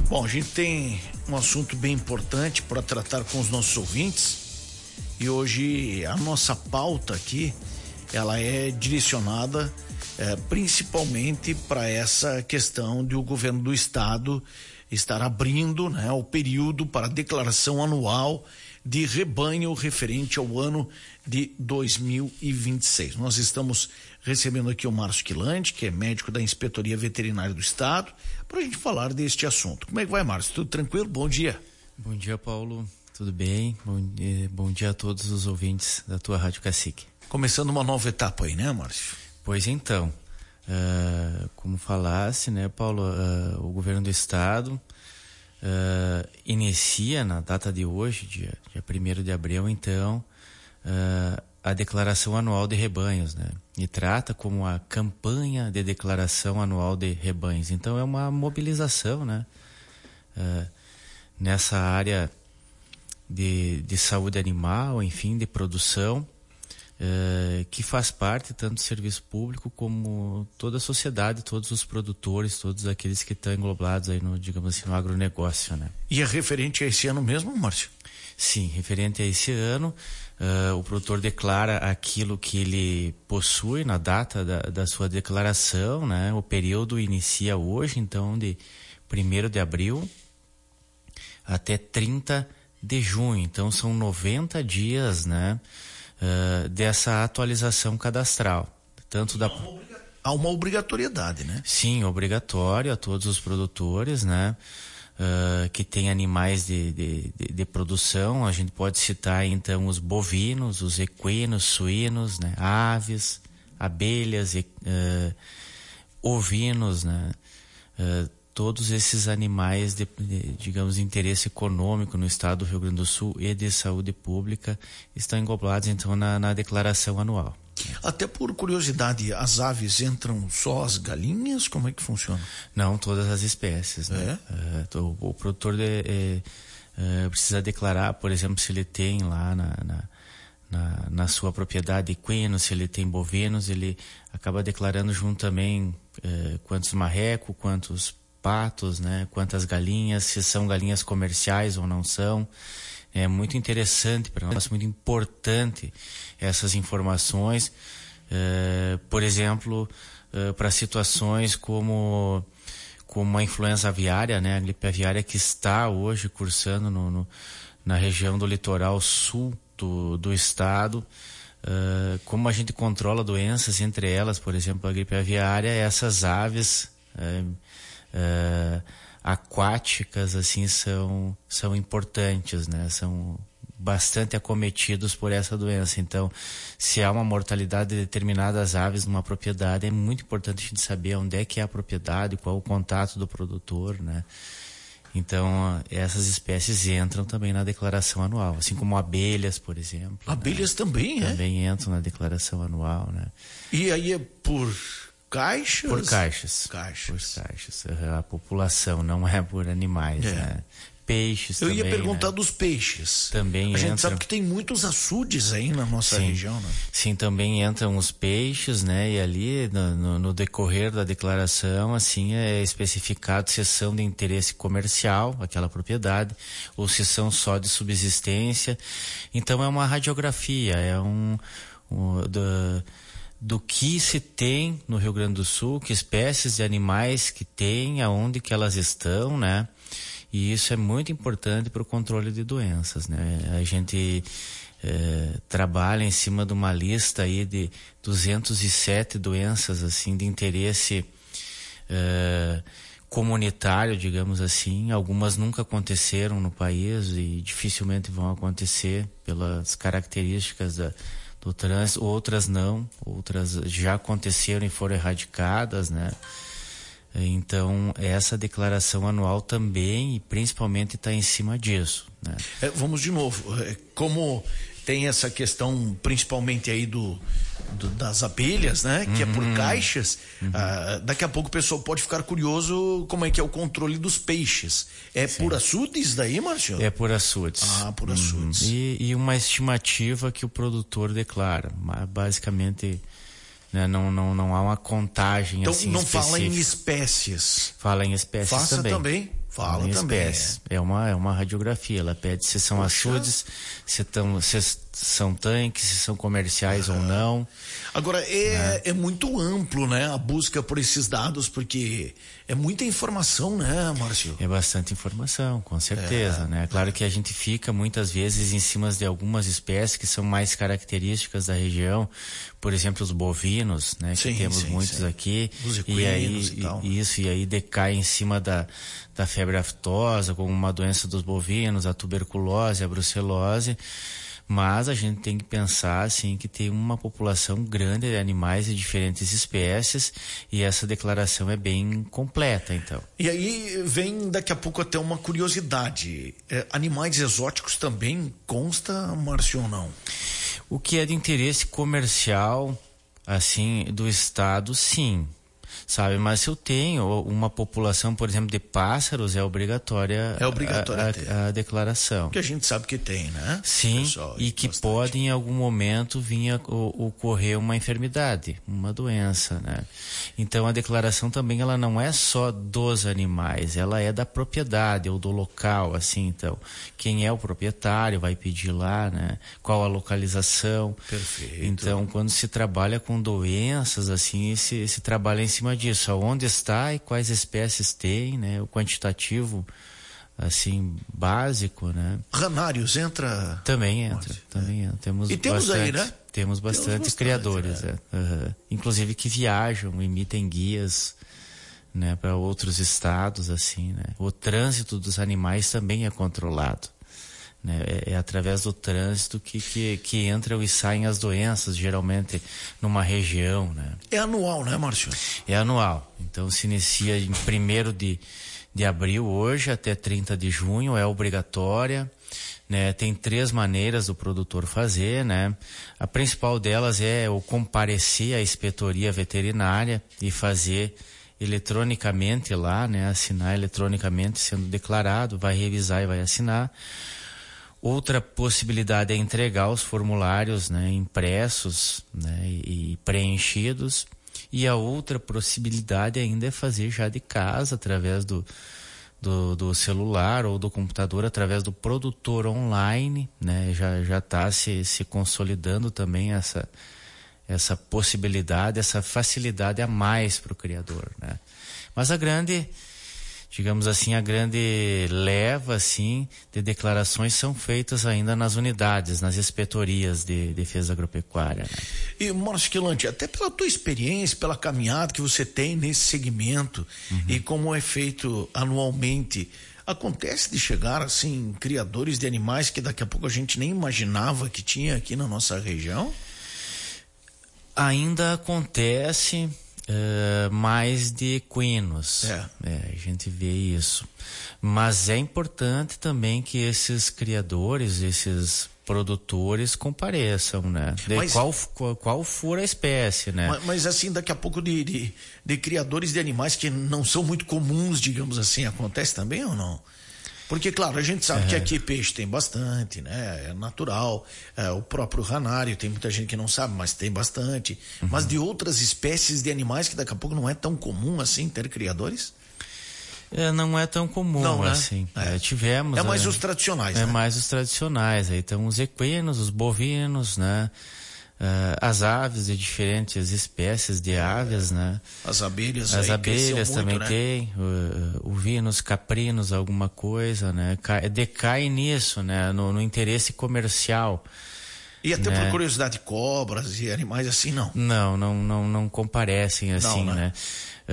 Bom, a gente tem um assunto bem importante para tratar com os nossos ouvintes e hoje a nossa pauta aqui, ela é direcionada principalmente para essa questão de o governo do estado estar abrindo, né, o período para declaração anual de rebanho referente ao ano de 2026. Nós estamos recebendo aqui o Márcio Quilante, que é médico da Inspetoria Veterinária do Estado, para a gente falar deste assunto. Como é que vai, Márcio? Tudo tranquilo? Bom dia. Bom dia, Paulo. Tudo bem? Bom dia a todos os ouvintes da tua Rádio Cacique. Começando uma nova etapa aí, né, Márcio? Pois então, como falasse, né, Paulo, o governo do estado inicia na data de hoje, dia 1º de abril, então, a declaração anual de rebanhos, né? E trata como a campanha de declaração anual de rebanhos. Então é uma mobilização, né? Nessa área de saúde animal, enfim, de produção, que faz parte tanto do serviço público como toda a sociedade, todos os produtores, todos aqueles que estão englobados aí no, digamos assim, no agronegócio, né? E é referente a esse ano mesmo, Márcio? Sim, referente a esse ano, o produtor declara aquilo que ele possui na data da sua declaração, né? O período inicia hoje, então, de 1º de abril até 30 de junho. Então, são 90 dias, né? Dessa atualização cadastral. Tanto da... Há uma obrigatoriedade, né? Sim, obrigatório a todos os produtores, né? Que tem animais de produção. A gente pode citar então os bovinos, os equinos, suínos, né? Aves, abelhas, ovinos, né? Todos esses animais digamos, de interesse econômico no estado do Rio Grande do Sul e de saúde pública estão englobados então na declaração anual. Até por curiosidade, as aves entram só as galinhas? Como é que funciona? Não, todas as espécies, né? O produtor precisa declarar, por exemplo, se ele tem lá na sua propriedade equinos, se ele tem bovinos, ele acaba declarando junto também quantos marrecos, quantos patos, né? Quantas galinhas, se são galinhas comerciais ou não são. É muito interessante para nós, muito importante essas informações, por exemplo, para situações como a influenza aviária, né? A gripe aviária que está hoje cursando na região do litoral sul do estado. Como a gente controla doenças, entre elas, por exemplo, a gripe aviária, essas aves aquáticas assim são importantes, né? São bastante acometidos por essa doença. Então, se há uma mortalidade de determinadas aves numa propriedade, é muito importante a gente saber onde é que é a propriedade, qual o contato do produtor, né? Então, essas espécies entram também na declaração anual, assim como abelhas, por exemplo. Abelhas, né? Também, Também entram na declaração anual, né? E aí é por caixas? Por caixas. Por caixas. A população, não é por animais, né? Peixes também. Eu ia perguntar, né? Dos peixes. Também a gente sabe que tem muitos açudes aí na nossa região, né? Sim, também entram os peixes, né? E ali no decorrer da declaração, assim, é especificado se são de interesse comercial, aquela propriedade, ou se são só de subsistência. Então é uma radiografia, do que se tem no Rio Grande do Sul, que espécies de animais que tem, aonde que elas estão, né? E isso é muito importante para o controle de doenças, né? A gente trabalha em cima de uma lista aí de 207 doenças, assim, de interesse comunitário, digamos assim. Algumas nunca aconteceram no país e dificilmente vão acontecer pelas características do trânsito, outras não, outras já aconteceram e foram erradicadas, né? Então, essa declaração anual também e principalmente está em cima disso, né? Vamos de novo, como tem essa questão principalmente aí das abelhas, né? Que é por caixas. Daqui a pouco o pessoal pode ficar curioso como é que é o controle dos peixes. Sim. Por açudes daí, Márcio? É por açudes. Por açudes. E uma estimativa que o produtor declara, basicamente, né, não há uma contagem então, assim não específica. fala em espécies. Fala em espécies Faça também. Fala também. É uma radiografia, ela pede se são açudes, se são tanques, se são comerciais ou não. Agora, é muito amplo, né, a busca por esses dados, porque é muita informação, né, Márcio? É bastante informação, com certeza, né? Claro que a gente fica muitas vezes em cima de algumas espécies que são mais características da região, por exemplo, os bovinos, né, que temos muitos aqui, os equinos e tal. Isso, e aí decai em cima da febre aftosa, como uma doença dos bovinos, a tuberculose, a brucelose. Mas a gente tem que pensar assim que tem uma população grande de animais de diferentes espécies e essa declaração é bem completa, então. E aí vem daqui a pouco até uma curiosidade. Animais exóticos também consta, Márcio, ou não? O que é de interesse comercial, assim, do estado, sim. Sabe, mas se eu tenho uma população, por exemplo, de pássaros, é obrigatória a declaração. Que a gente sabe que tem, né? Sim, e que pode em algum momento vir a ocorrer uma enfermidade, uma doença, né? Então a declaração também ela não é só dos animais, ela é da propriedade ou do local, assim, então. Quem é o proprietário vai pedir lá, né? Qual a localização. Perfeito. Então, quando se trabalha com doenças, assim, se trabalha em cima disso, aonde está e quais espécies tem, né? O quantitativo, assim, básico, né? Ranários entra? Também entra. Temos bastante, aí, né? Temos bastante criadores, né? Inclusive que viajam, emitem guias, né? Para outros estados, assim, né? O trânsito dos animais também é controlado. Né? É através do trânsito que entram e saem as doenças, geralmente numa região, né? É anual, né, Márcio? É anual. Então se inicia em 1º de abril hoje até 30 de junho, é obrigatória, né? Tem 3 maneiras do produtor fazer, né? A principal delas é o comparecer à inspetoria veterinária e fazer eletronicamente lá, né? Assinar eletronicamente sendo declarado, vai revisar e vai assinar. Outra possibilidade é entregar os formulários, né, impressos, né, e preenchidos. E a outra possibilidade ainda é fazer já de casa, através do celular ou do computador, através do produtor online, né, já está se consolidando também essa possibilidade, essa facilidade a mais para o criador, né. Mas a grande leva, assim, de declarações são feitas ainda nas unidades, nas inspetorias de defesa agropecuária, né? E, Márcio Quilante, até pela tua experiência, pela caminhada que você tem nesse segmento e como é feito anualmente, acontece de chegar, assim, criadores de animais que daqui a pouco a gente nem imaginava que tinha aqui na nossa região? Ainda acontece... mais de equinos. A gente vê isso. Mas é importante também que esses criadores, esses produtores compareçam, né? Qual for a espécie, né? Mas assim, daqui a pouco de criadores de animais que não são muito comuns, digamos assim, acontece também ou não? Porque, claro, a gente sabe que aqui peixe tem bastante, né? É natural. O próprio ranário, tem muita gente que não sabe, mas tem bastante. Mas de outras espécies de animais que daqui a pouco não é tão comum assim ter criadores? Não é tão comum, não, né? Assim. Tivemos... É mais os tradicionais, né? É mais os tradicionais. Aí estão os equinos, os bovinos, né? As aves de diferentes espécies de aves, né? As abelhas também muito, né? tem, ovinos, caprinos, alguma coisa, né? Decai nisso, né? No interesse comercial. E até por curiosidade, cobras e animais assim, não? Não comparecem assim, não, né?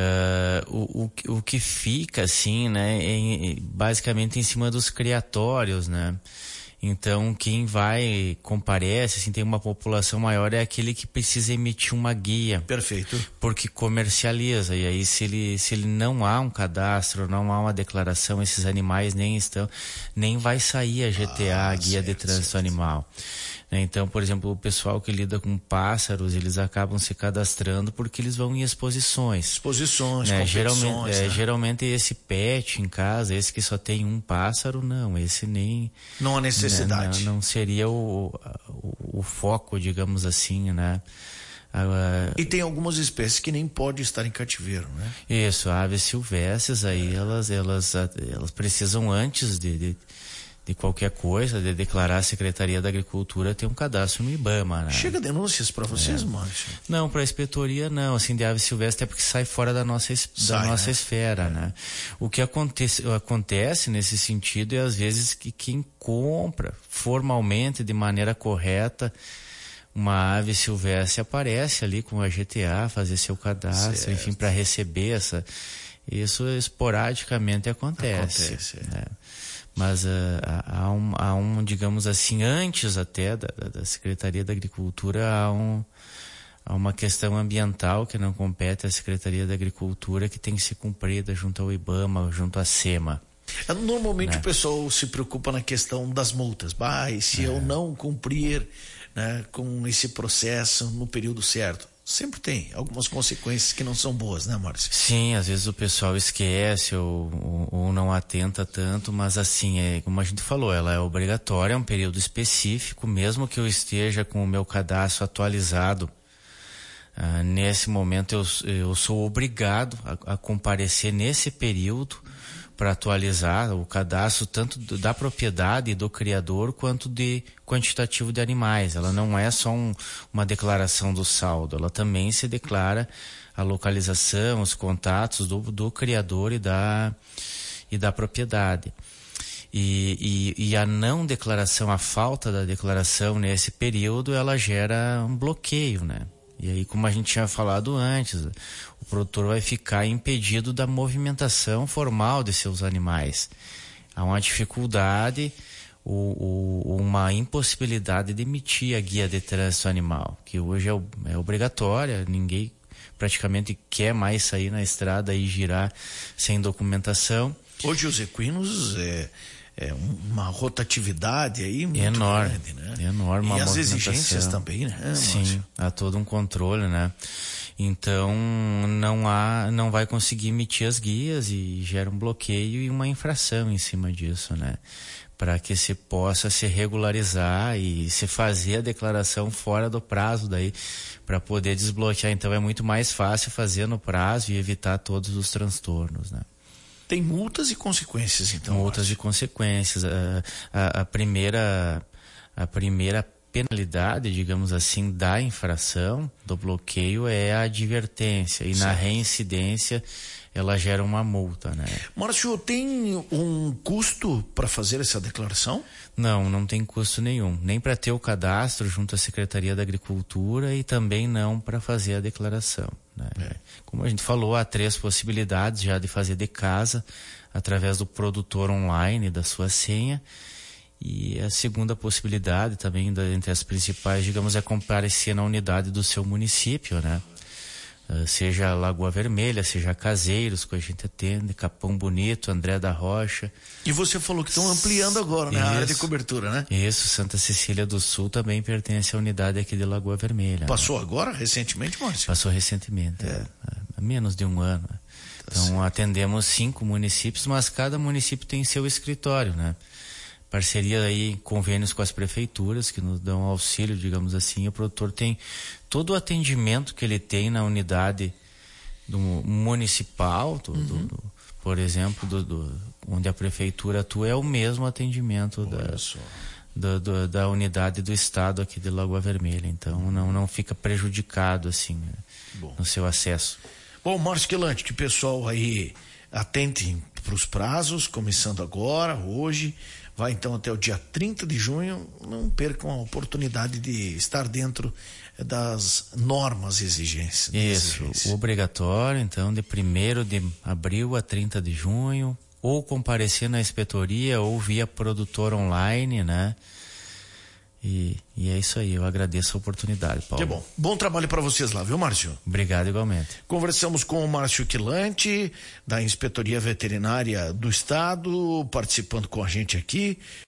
O que fica assim, né? Basicamente em cima dos criatórios, né? Então, quem comparece, assim, tem uma população maior, é aquele que precisa emitir uma guia. Perfeito. Porque comercializa. E aí, se ele não há um cadastro, não há uma declaração, esses animais nem vai sair a GTA, a Guia de Trânsito Animal. Então, por exemplo, o pessoal que lida com pássaros, eles acabam se cadastrando porque eles vão em exposições, né? Geralmente esse pet em casa, esse que só tem um pássaro, não, esse nem... Não há necessidade. Não seria o foco, digamos assim, né? E tem algumas espécies que nem podem estar em cativeiro, né? Isso, aves silvestres aí elas precisam antes de qualquer coisa, de declarar a Secretaria da Agricultura, ter um cadastro no IBAMA, né? Chega denúncias para vocês, Márcio? Não, para a inspetoria não, assim, de ave silvestre é porque sai fora da nossa esfera, né? O que acontece nesse sentido é às vezes que quem compra formalmente, de maneira correta, uma ave silvestre aparece ali com a GTA, fazer seu cadastro, enfim, para receber isso esporadicamente acontece. Né? Mas há um, digamos assim, antes até da Secretaria da Agricultura, há uma questão ambiental que não compete à Secretaria da Agricultura, que tem que ser cumprida junto ao IBAMA, junto à SEMA. Normalmente o pessoal se preocupa na questão das multas. E se eu não cumprir, né, com esse processo no período certo? Sempre tem algumas consequências que não são boas, né, Márcio? Sim, às vezes o pessoal esquece ou não atenta tanto, mas assim, como a gente falou, ela é obrigatória, é um período específico, mesmo que eu esteja com o meu cadastro atualizado, nesse momento eu sou obrigado a comparecer nesse período para atualizar o cadastro tanto da propriedade e do criador quanto de quantitativo de animais. Ela não é só uma declaração do saldo, ela também se declara a localização, os contatos do criador e da propriedade. E a não declaração, a falta da declaração nesse período, ela gera um bloqueio, né? E aí, como a gente tinha falado antes, o produtor vai ficar impedido da movimentação formal de seus animais. Há uma dificuldade, uma impossibilidade de emitir a guia de trânsito animal, que hoje é obrigatória, ninguém praticamente quer mais sair na estrada e girar sem documentação. Hoje os equinos uma rotatividade aí muito enorme, grande, né? Enorme. E as exigências também, né? Sim, há todo um controle, né? Então não vai conseguir emitir as guias e gera um bloqueio e uma infração em cima disso, né? Para que se possa se regularizar e se fazer a declaração fora do prazo daí, para poder desbloquear. Então é muito mais fácil fazer no prazo e evitar todos os transtornos, né? Tem multas e consequências, então. Multas e consequências. A primeira penalidade, digamos assim, da infração, do bloqueio, é a advertência. E na reincidência, ela gera uma multa, né? Márcio, tem um custo para fazer essa declaração? Não tem custo nenhum. Nem para ter o cadastro junto à Secretaria da Agricultura e também não para fazer a declaração, né? Como a gente falou, há 3 possibilidades já de fazer de casa, através do produtor online, da sua senha. E a segunda possibilidade também, entre as principais, digamos, é comparecer na unidade do seu município, né? Seja Lagoa Vermelha, seja Caseiros, que a gente atende, Capão Bonito, André da Rocha. E você falou que estão ampliando agora, né, a área de cobertura, né? Isso, Santa Cecília do Sul também pertence à unidade aqui de Lagoa Vermelha. Passou agora, recentemente, Márcio? Passou recentemente, há menos de um ano. Então atendemos 5 municípios, mas cada município tem seu escritório, né? Parceria aí, convênios com as prefeituras que nos dão auxílio, digamos assim. O produtor tem todo o atendimento que ele tem na unidade do municipal, por exemplo, onde a prefeitura atua, é o mesmo atendimento da unidade do estado aqui de Lagoa Vermelha. Então não fica prejudicado assim, no seu acesso. Bom, Márcio Quilante, que o pessoal aí atente para os prazos, começando agora, hoje. Vai então até o dia 30 de junho, não percam a oportunidade de estar dentro das normas e exigências. Isso, obrigatório, então, de 1º de abril a 30 de junho, ou comparecer na inspetoria, ou via produtor online, né? E é isso aí, eu agradeço a oportunidade, Paulo. Que bom. Bom trabalho para vocês lá, viu, Márcio? Obrigado, igualmente. Conversamos com o Márcio Quilante, da Inspetoria Veterinária do Estado, participando com a gente aqui.